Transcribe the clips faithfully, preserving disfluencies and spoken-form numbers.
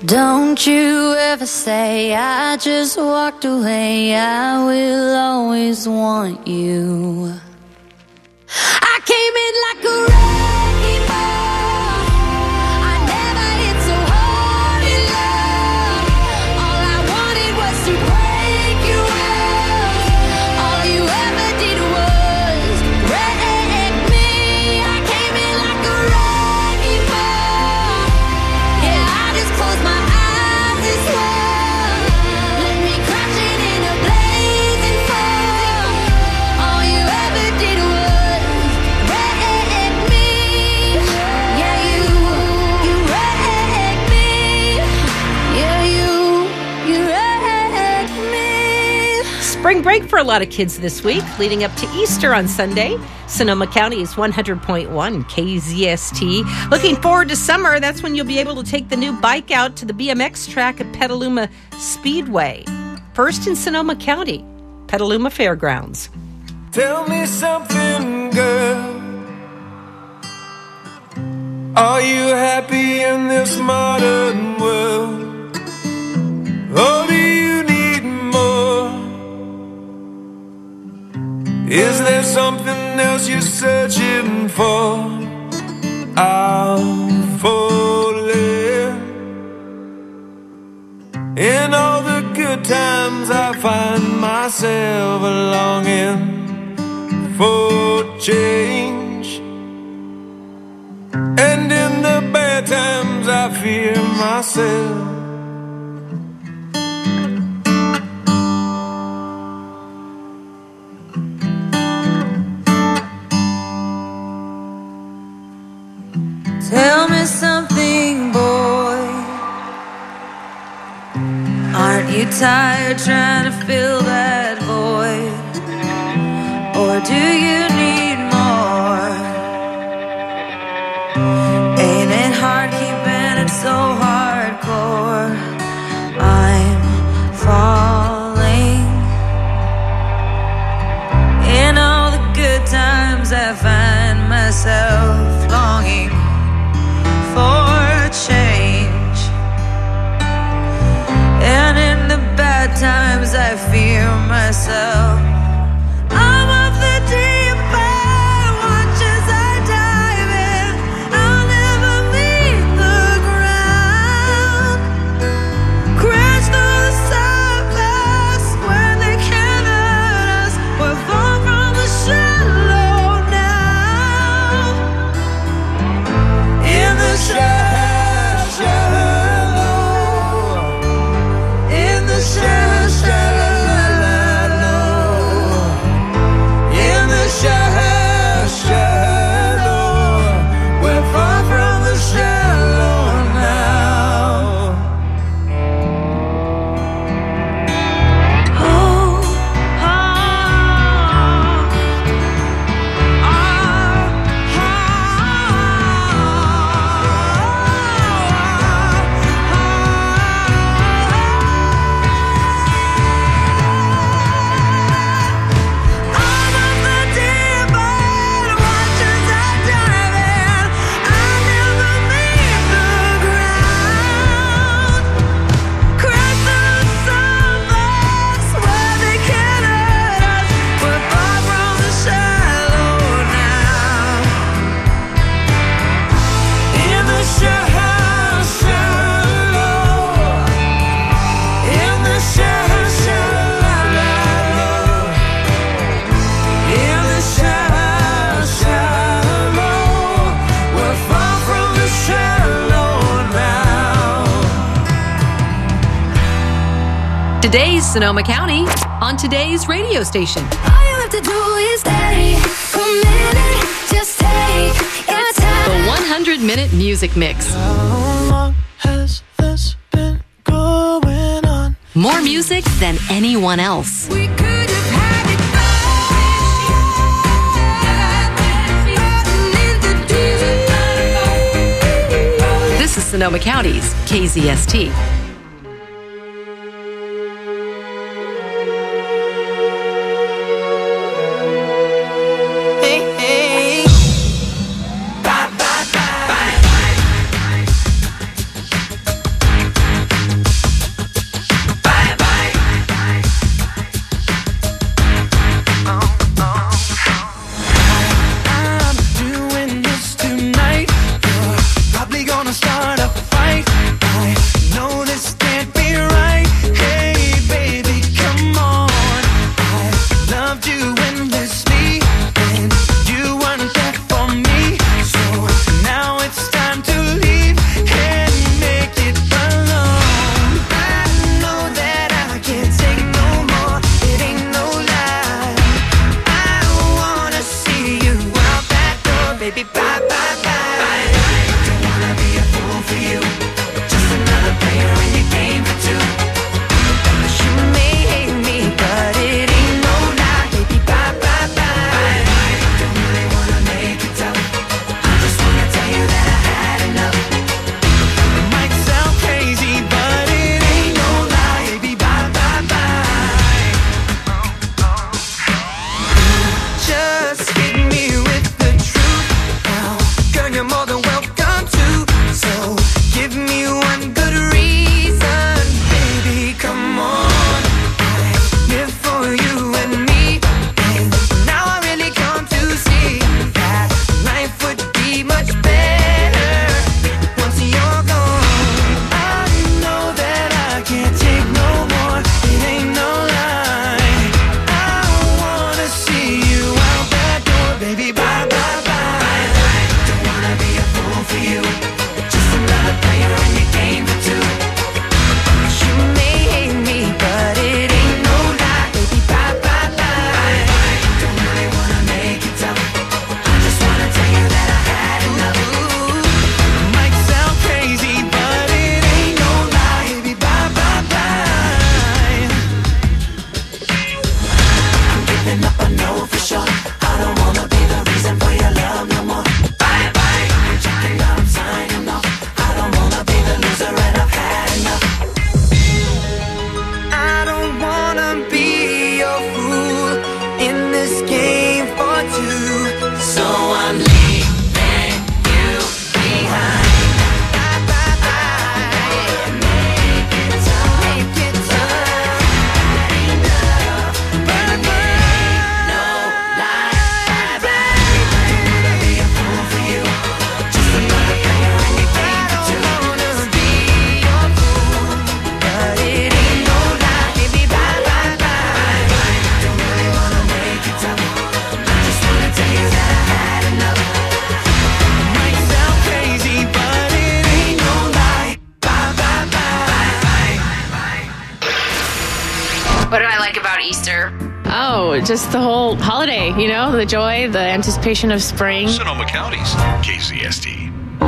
Don't you ever say I just walked away. I will always want you. I came in like a wrecking ball. I never hit so hard in love. All I wanted was to break you up. All you ever did was wreck me. I came in like a wrecking ball. Yeah, I just closed my eyes and swore. Let me crashing in a blazing fall. All you ever did was wreck me. Yeah, you, you wrecked me. Yeah, you, you wrecked me. Spring break for a lot of kids this week, leading up to Easter on Sunday. Sonoma County is one hundred point one K Z S T. Looking forward to summer. That's when you'll be able to take the new bike out to the B M X track at Petaluma Speedway. First in Sonoma County, Petaluma Fairgrounds. Tell me something, girl. Are you happy in this modern world? Or do you need more? Is there something else you're searching for? I'm falling. In all the good times I find myself longing for change. And in the bad times I fear myself. Tell me something, boy. Aren't you tired trying to fill that void? Or do you need more? Ain't it hard keeping it so hardcore? I'm falling. In all the good times I find myself longing for change. And in the bad times I fear myself. I'm of the deep end, watch as I dive in. I'll never meet the ground. Crash through the surface where they can't hurt us. We're far from the shallow now. In the shallow, shallow. In the shallow, shallow. In the shallow, shallow. We're far from the shallow now. Oh, I'm of the deep end, watch as I dive in. I'll never meet the ground. Crash through the surface where they can't hurt us. We're far from the shallow now. In the shallow, shallow. In the shallow, shallow. In the shallow, shallow. We're far from the shallow now. Today's Sonoma County on today's radio station. All you have to do is stay a minute, just take your time. The one hundred minute Music Mix. How long has this been going on? More music than anyone else. We could have had it all. This is Sonoma County's K Z S T. Hey, hey. Bye, bye, bye. What do I like about Easter? Oh, just the whole holiday, you know, the joy, the anticipation of spring. Sonoma County's K Z S T.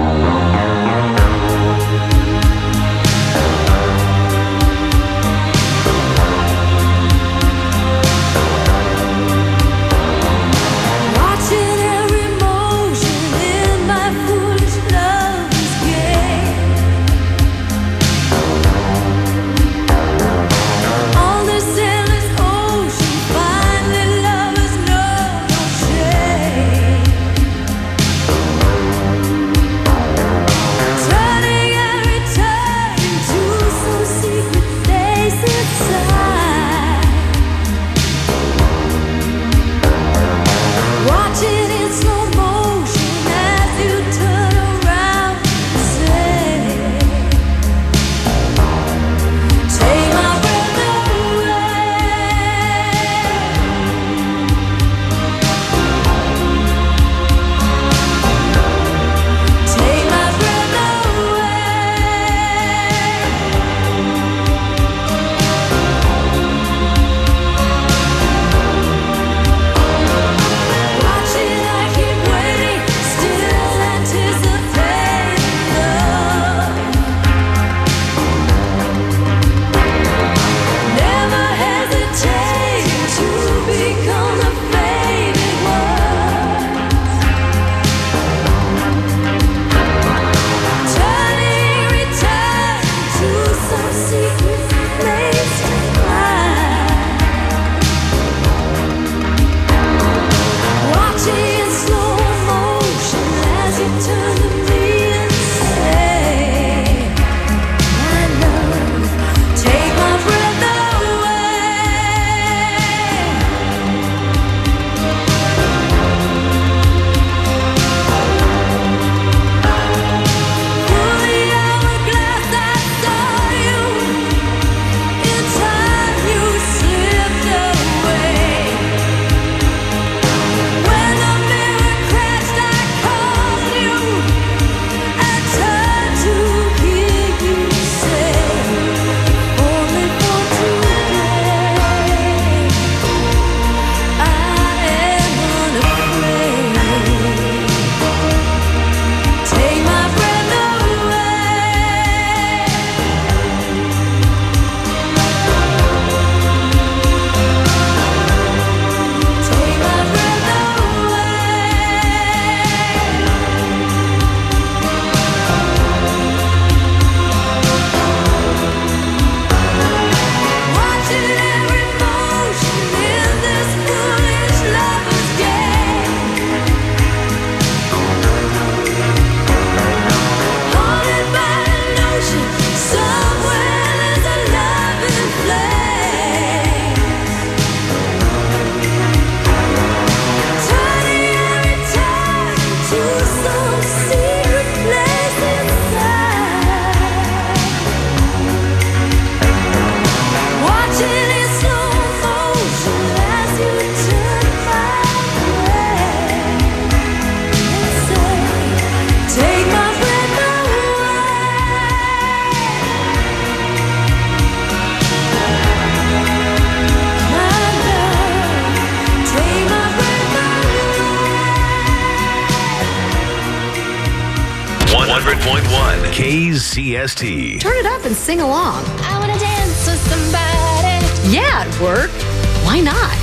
one hundred point one K Z S T. Turn it up and sing along. I wanna dance with somebody. Yeah, at work. Why not?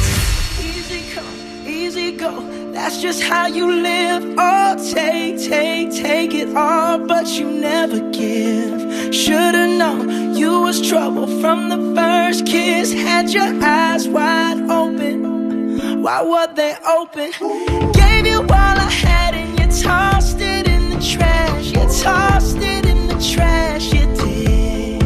Easy come, easy go. That's just how you live. Oh, take, take, take it all, but you never give. Should've known you was trouble from the first kiss. Had your eyes wide open. Why were they open? Gave you all I had and you tossed it in the trash. You tossed it in the trash, you did.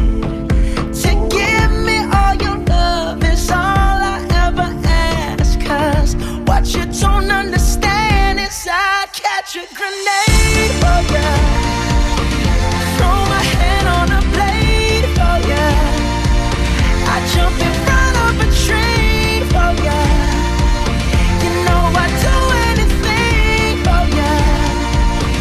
To give me all your love is all I ever ask. Cause what you don't understand is I'd catch a grenade for ya. Throw my hand on a blade for ya. I jump in front of a train for ya. You know I'd do anything for ya.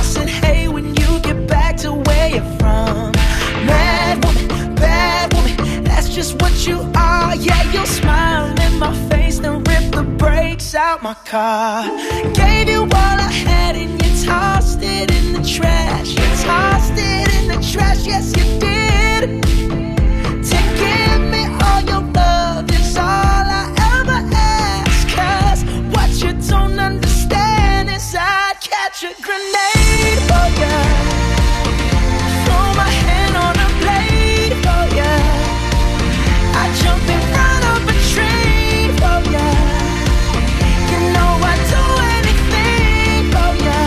said, hey, when you get back to where you're from. Mad woman, bad woman, that's just what you are. Yeah, you'll smile in my face, then rip the brakes out my car. Gave you all I had and you tossed it in the trash. You tossed it in the trash, yes you did. To give me all your love is all I ever ask. Cause what you don't understand is I'd catch a grenade for ya. Throw my hand on a blade for ya. I'd jump in front of a train for ya. You know I'd do anything for ya.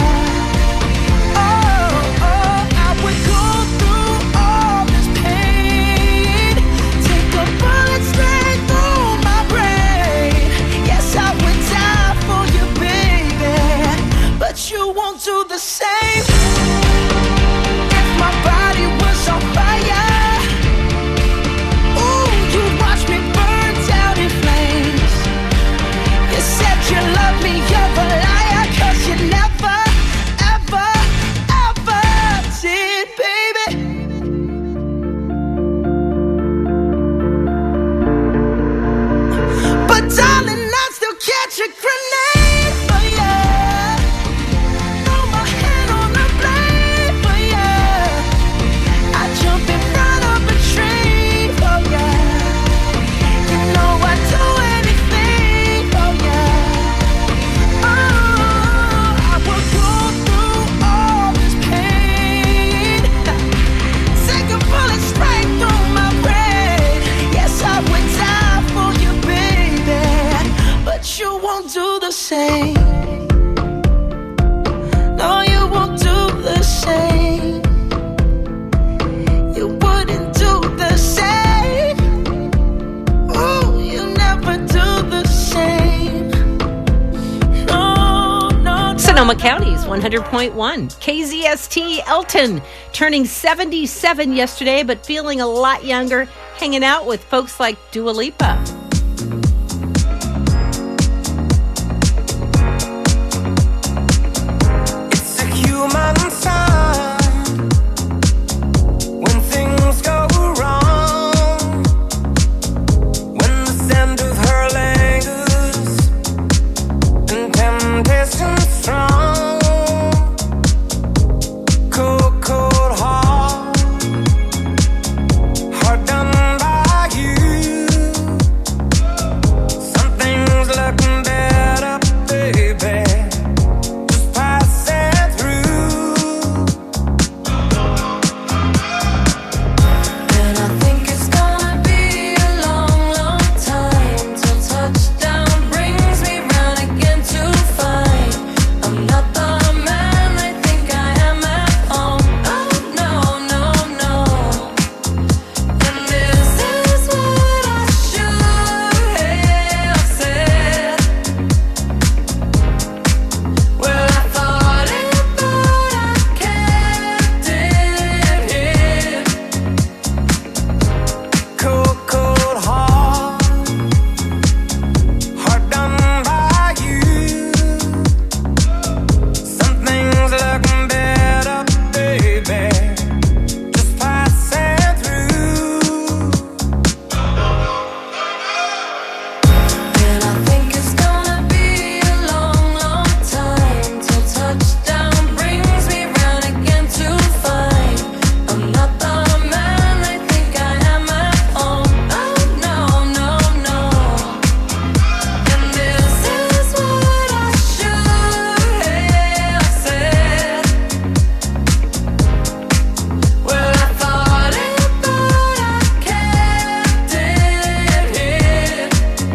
Oh, oh, I would go through all this pain. Take a bullet straight through my brain. Yes, I would die for you, baby, but you won't do the same. If my body was on fire, ooh, you watch me burn down in flames. You said you love me, you're a liar, cause you never, ever, ever did, baby. But darling, I'd still catch a grenade for ya. Throw my hand on a blade for ya. I'd jump in front of a train for ya. You know I'd do anything for ya. Oh, I would go through all this pain. Take a bullet straight through my brain. Yes, I would die for you, baby, but you won't do the same. No, you won't do the same. You wouldn't do the same. Oh, you never do the same. No, no, no. Sonoma County's one hundred point one. K Z S T Elton turning seventy-seven yesterday, but feeling a lot younger, hanging out with folks like Dua Lipa. It's a human sign when things go wrong. When the scent of her lingers and temptation strong. Cold, cold heart, hard done by you. Something's looking better, baby. Just passing through. And I think it's gonna be a long, long time till touchdown brings me round again to find I'm not the man I think I am at home. Oh no, no, no. And this is what I should have said. Well, I thought it, but I kept it hid. Cold, cold heart, hard done by you. Something's looking better, baby. Just passing through. And I think it's gonna be a long, long time till touchdown brings me round again to find I'm not the man I think I am at home. Oh no, no, no. And this is what I should have said. Well, I thought it, but I kept it hid.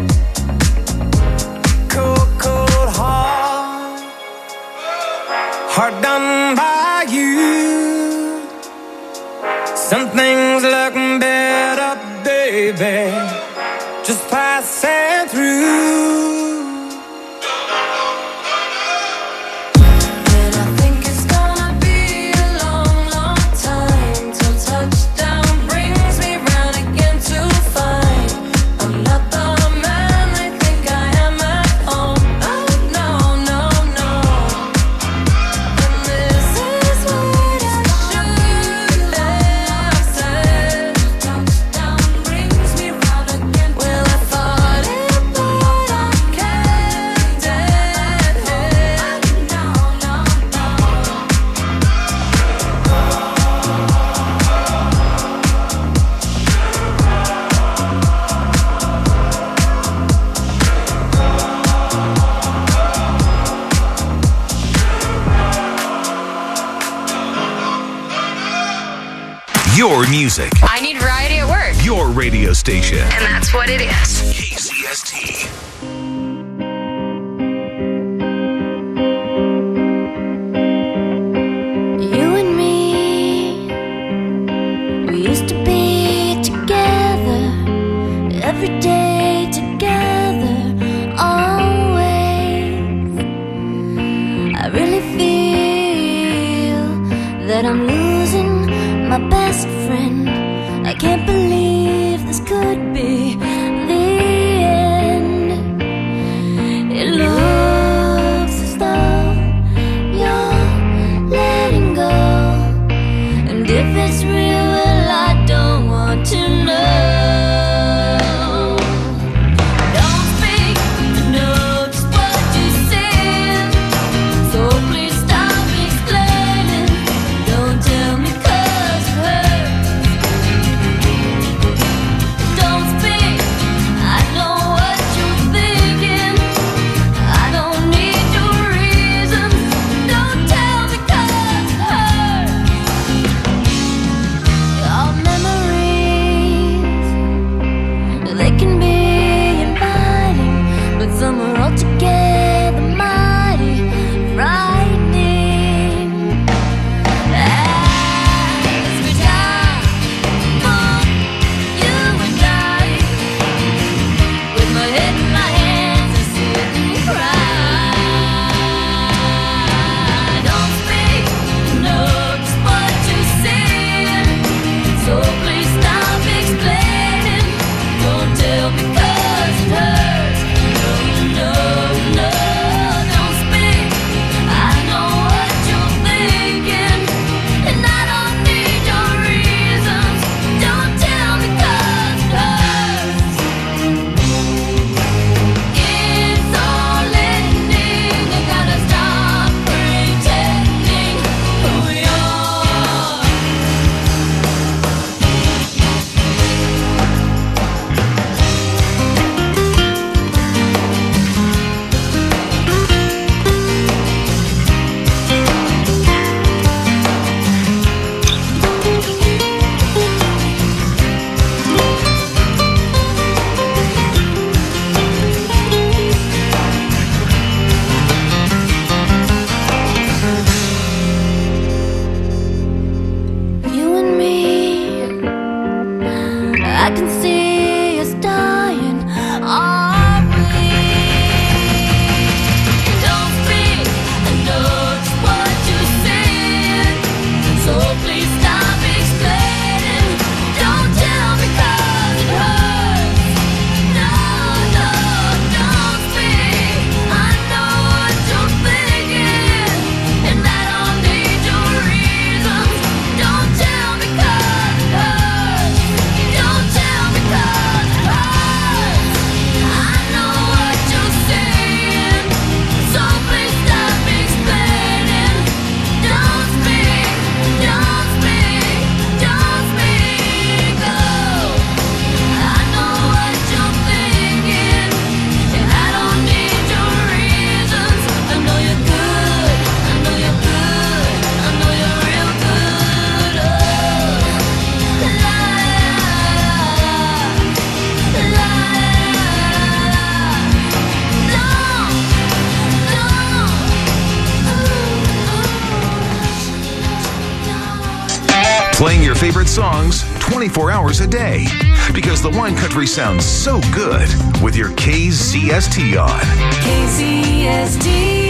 Cold, cold heart, hard done by you. Something's looking better, baby. Just passing through. And I think it's gonna be a long, long time till touchdown brings me round again to find I'm not the man I think I am at home. Oh no, no, no. And this is Your music. I need variety at work. Your radio station. And that's what it is. K C S T. You and me, we used to be together, every day together, always. I really feel that I'm losing my best friend. I can't believe this could be the end. It looks as though you're letting go, and if it's real, well, I don't want to know. Don't speak, I know just what you said, so please stop explaining. Don't tell me 'cause it hurts. Don't speak, I know what you're thinking. I don't need your reasons. Don't tell me 'cause it hurts. Your memories, they can be inviting, but some are altogether mighty frightening. As we die for you and I, with my head in my hands, I sit and cry. Don't speak, know just what you said, so please stop explaining. Don't tell me 'cause it hurts. No, no, no, don't speak. I know what you're thinking, and I don't need your reasons. Don't tell me 'cause it hurts. It's all ending. I gotta stop pretending who you are. You and me, I can see us dying, are we? Don't speak, I know just what you said, so please stop explaining. Don't tell me 'cause it hurts. No, no, don't speak. I know what you're thinking, and I don't need your reasons. Don't tell me 'cause it hurts. Don't tell me 'cause it hurts. I know what you're saying, so please stop explaining. Don't speak, don't speak, don't speak. Oh, I know what you're thinking, and I don't need your reasons. I know you're good, I know you're good, I know you're real good. Oh, la la la. Playing your favorite songs twenty-four hours a day. Because the wine country sounds so good with your K Z S T on. K Z S T.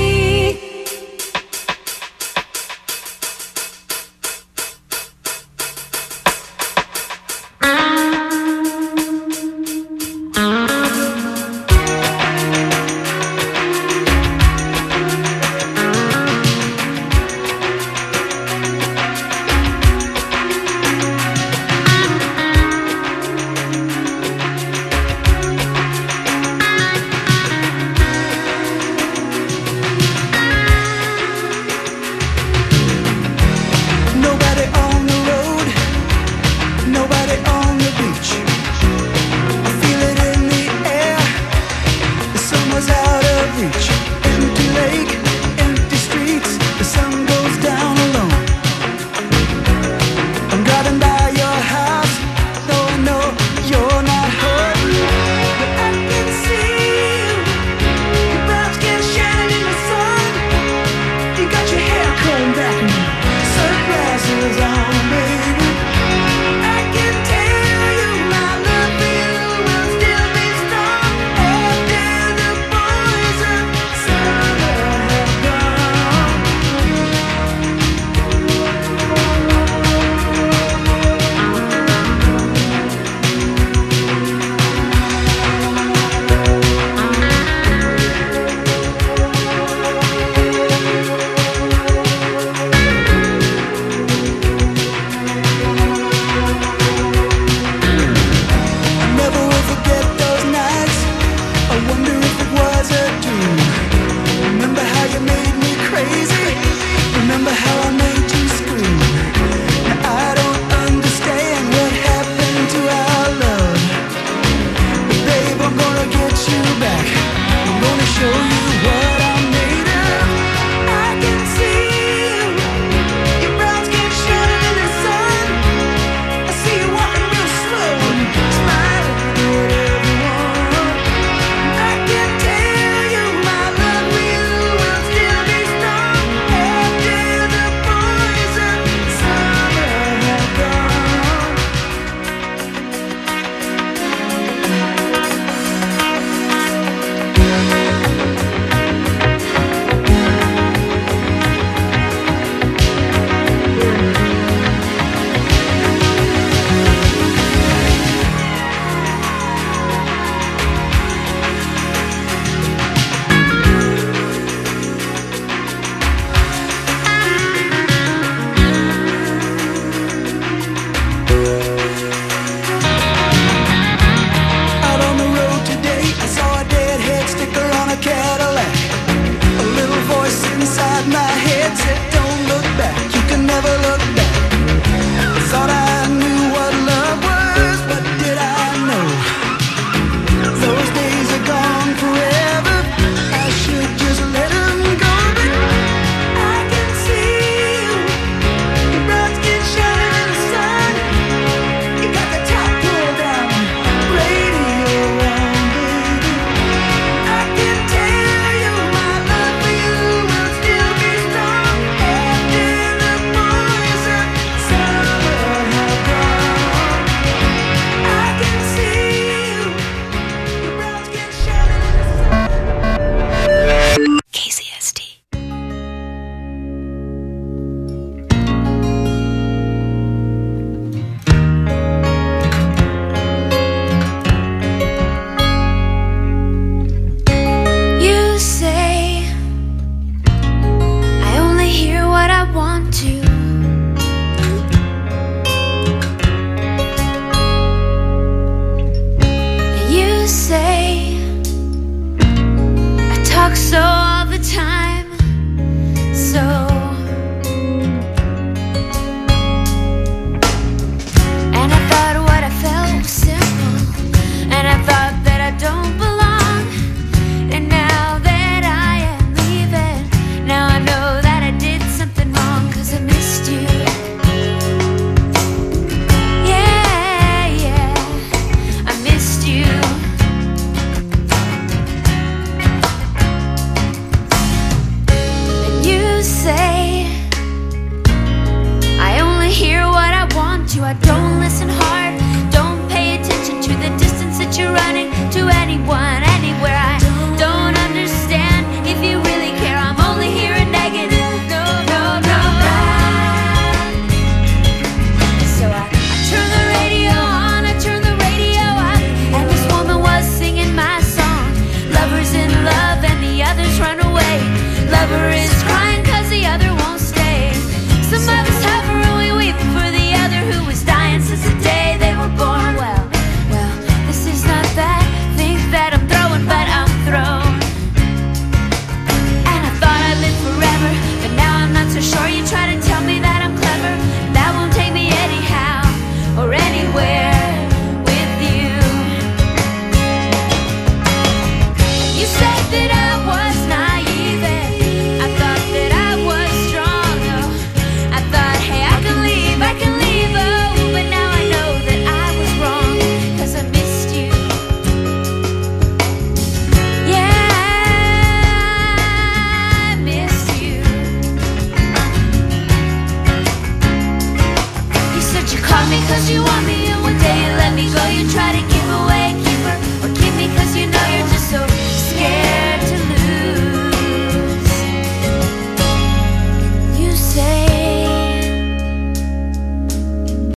you caught me cause you want me, and one day you let me go. You try to give away a keeper, or keep me cause you know